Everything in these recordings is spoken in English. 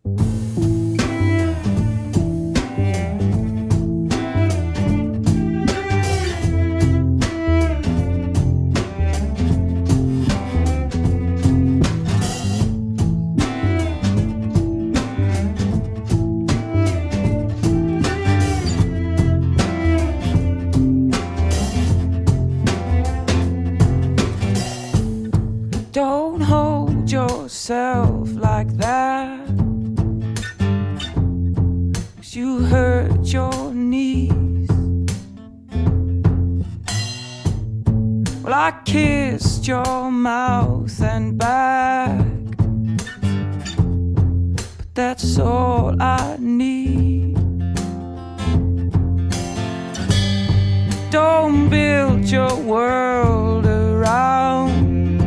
Don't hold yourself like that, 'cause you hurt your knees. Well, I kissed your mouth and back, but that's all I need. Don't build your world around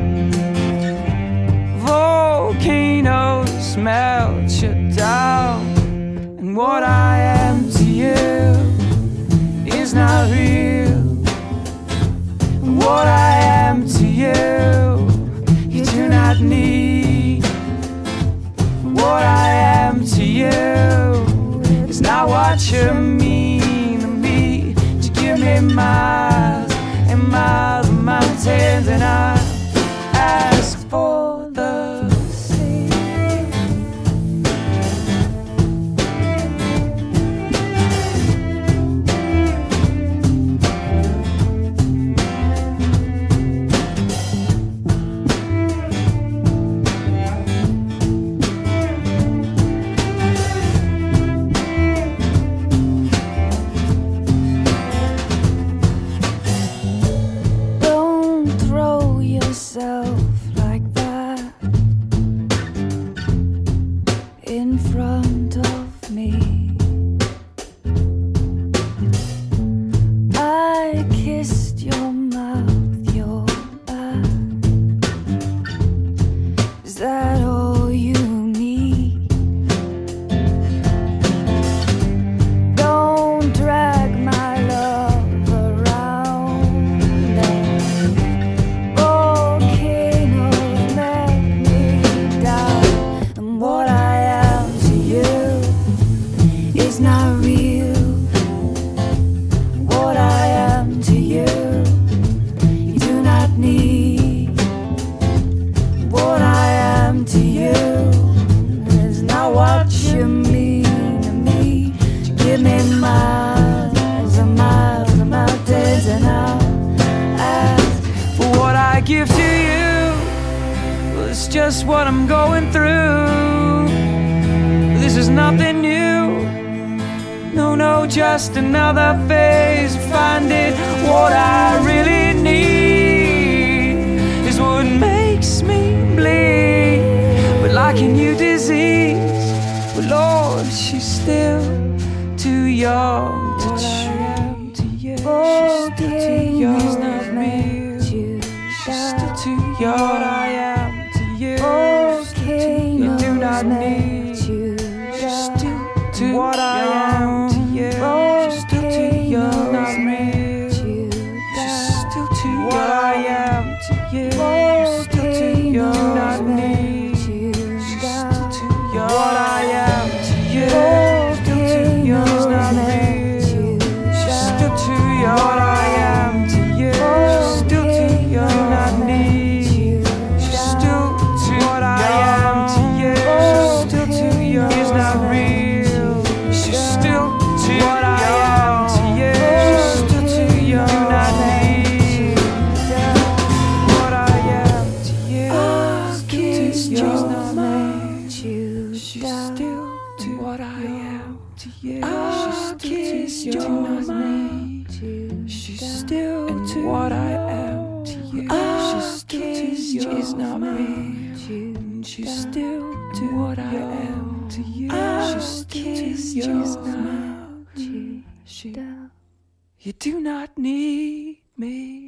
volcanoes, melt you down, and what I am to you is not real. And what I am to you, you do not need. What I am to you is not what you mean to me. To give me miles and miles of mountains, and I ask for the like that in front of me. I kissed your mouth, your back. Is that all you need? Don't drag my love around there. What I am to you is not real. What I am to you, you do not need. What I am to you is not what you mean to me. You give me miles and miles of mountains, and I'll ask for what I give to you. Well, it's just what I'm going through. This is nothing new. No, just another phase of finding what I really need is what makes me bleed. But like a new disease, well, Lord, she's still too young to treat. She's still too young. It's not real. She's still too young. What I am to you, you do not need. What I am to you, she's still too young, not real. She's still too young. What I am to you, she's still too young, not need. She's still too young. What I am to you, still too young, not real. She's still too young. What I am to you, she's still too young, not need. She's still too. What I am to you, she's still too young, is not real. What I am to you, she's still too young, do not need. What I am to you, still too young, not need. She's still too. What I am to you, she's still too young, not need. She's still too. What I am to you, she's still too young, is not real. She's still too. What I am to you, she's still too young. You do not need me.